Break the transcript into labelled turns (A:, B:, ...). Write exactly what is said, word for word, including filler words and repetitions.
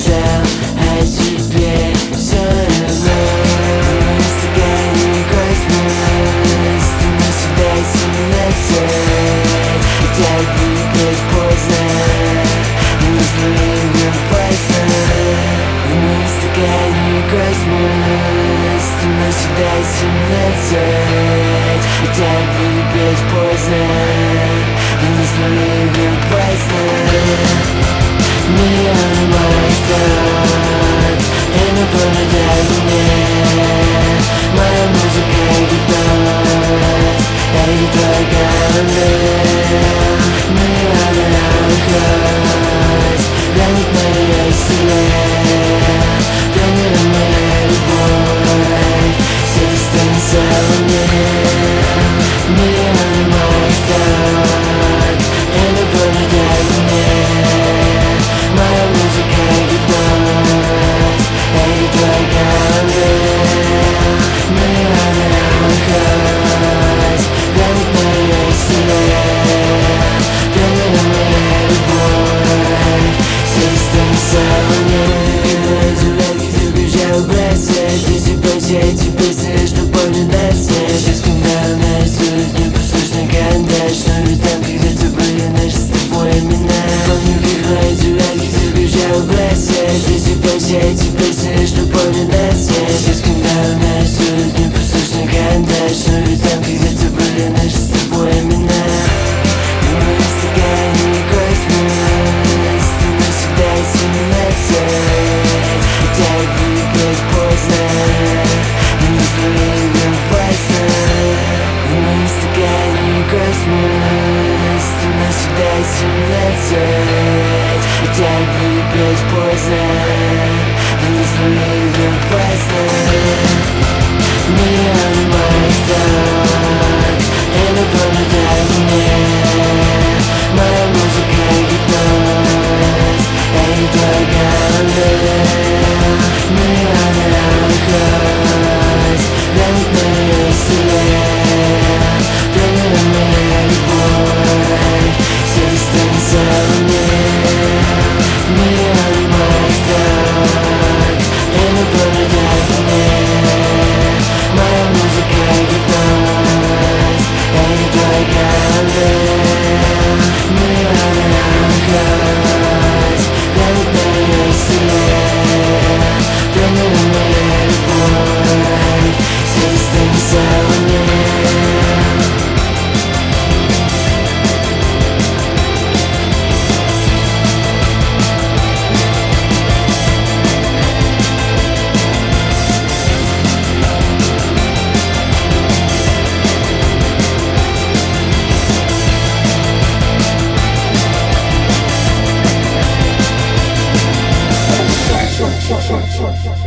A: мечтал о тебе все равно. Стакане космос, ты навсегда семнадцать. Хотя двигать поздно, но злым опасно. В моем стакане космос, ты навсегда семнадцать. Хотя двигать поздно, но злым опасно. Миллион моих сторон, инопланетяне мне. Моя музыка и гипноз, это твоя голова. Миллионы алых роз, гонит моя вселенная. Планета моя любовь, все дистанция мне. Миллионы моих сторон, инопланетяне мне. Моя музыка и гипноз, это твоя голова. Миллионы алых роз, гонит моя вселенная. Планета моя любовь, все дистанция мне. Дурак, ты бежал бросать, ты себе эти песни, что помню до свет. Сейчас когда нарисуют непослушный карандаш, но ведь там когда-то были наши с тобой имена. Помню, как мои дураки, ты бежал бросать, ты себе эти песни, что помню до свет. Сейчас когда нарисуют непослушный карандаш, но ведь там когда-то были наши с тобой имена. В моем стакане космос, ты навсегда семнадцать. Хотя двигать поздно, но не злым опасно. В моем стакане космос, ты навсегда семнадцать. Хотя двигать поздно, но не злым опасно. Миллион моих сторон, инопланетяне мне. Моя музыка и гипноз, это твоя голова. Миллионы алых роз, гонит моя вселенная. Планета моя любовь, все дистанция мне. Миллионы моих сторон, инопланетяне мне. Моя музыка и гипноз, это твоя голова. Миллионы алых роз, гонит моя вселенная. Планета моя любовь, все дистанция мне.
B: Short, short, short, short, short.